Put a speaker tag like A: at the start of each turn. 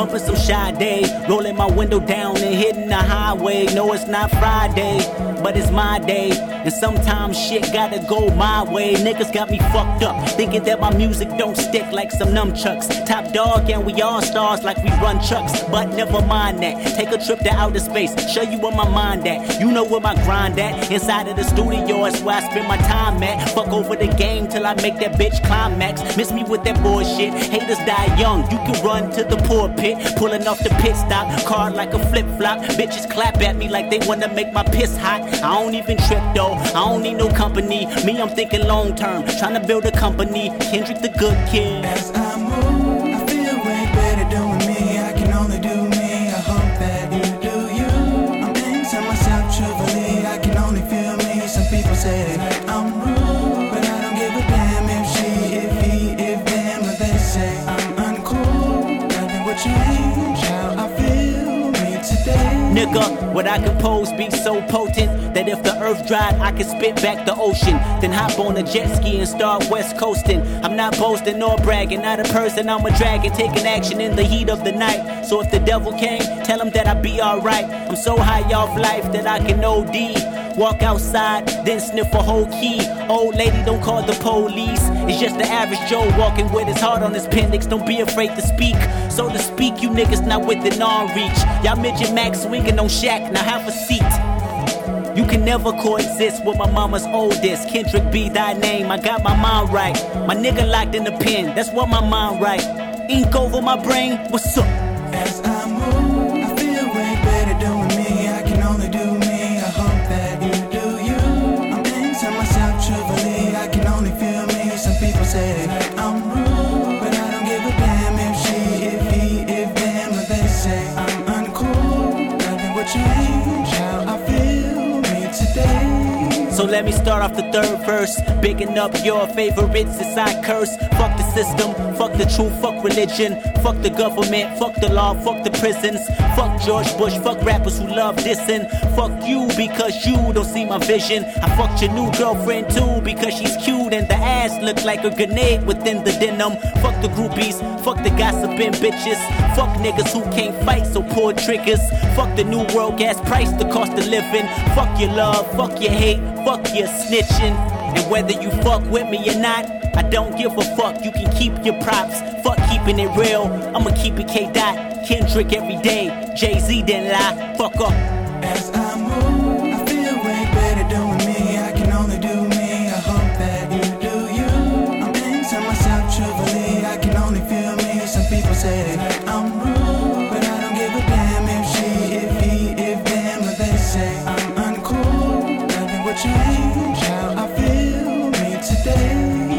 A: bumping some Sade, rolling my window down and hitting the highway. No, it's not Friday, but it's my day, and sometimes shit gotta go my way. Niggas got me fucked up, thinking that my music don't stick like some nunchucks. Top dog and we all stars like we run trucks, but never mind that. Take a trip to outer space, show you where my mind at. You know where my grind at, inside of the studio, that's where I spend my time at. Fuck over the game till I make that bitch climax. Miss me with that bullshit, haters die young. You can run to the poor pit, pulling off the pit stop, car like a flip-flop. Bitches clap at me like they wanna make my piss hot. I don't even trip though, I don't need no company. Me, I'm thinking long term, trying to build a company. Kendrick the good kid.
B: As I move, I feel way better doing me. I can only do me, I hope that you do you. I'm into myself truthfully, I can only feel me. Some people say that I'm rude, but I don't give a damn if she, if he, if them, or they say I'm uncool. Nothing will change how I feel me today.
A: Nigga, what I compose be so potent that if the earth dried, I could spit back the ocean. Then hop on a jet ski and start west coasting. I'm not boasting nor bragging, not a person, I'm a dragon, taking action in the heat of the night. So if the devil came, tell him that I be alright. I'm so high off life that I can OD. Walk outside, then sniff a whole key. Old lady, don't call the police. It's just the average Joe walking with his heart on his appendix. Don't be afraid to speak. So to speak, you niggas not within arm reach. Y'all midget Max swinging on Shaq, now have a seat. You can never coexist with my mama's oldest. Kendrick be thy name, I got my mind right. My nigga locked in the pen, that's what my mind right. Ink over my brain, what's up?
B: As I move, I feel way better doing me. I can only do me, I hope that you do you. I'm into myself truthfully, I can only feel me. Some people say that I'm rude, but I don't give a damn if she, if he, if them, or they say I'm uncool. Nothing will change how I feel me today.
A: So let me start off the third verse, bigging up your favorites as I curse. Fuck the system, fuck the truth, fuck religion, fuck the government, fuck the law, fuck the prisons, fuck George Bush, fuck rappers who love dissing. Fuck you because you don't see my vision. I fucked your new girlfriend too because she's cute and the ass look like a grenade within the denim. Fuck the groupies, fuck the gossiping bitches, fuck niggas who can't fight so pull triggers. Fuck the new world gas price, the cost of living. Fuck your love, fuck your hate, fuck your snitching. And whether you fuck with me or not, I don't give a fuck, you can keep your props. Fuck keeping it real, I'ma keep it K-Dot. Kendrick every day, Jay-Z didn't lie, fuck up.
B: As I move, I feel way better doing me. I can only do me, I hope that you do you. I'm into myself truthfully, I can only feel me. Some people say that I'm rude, but I don't give a damn if she, if he, if them, or they say I'm uncool. Nothing will change how I feel me today.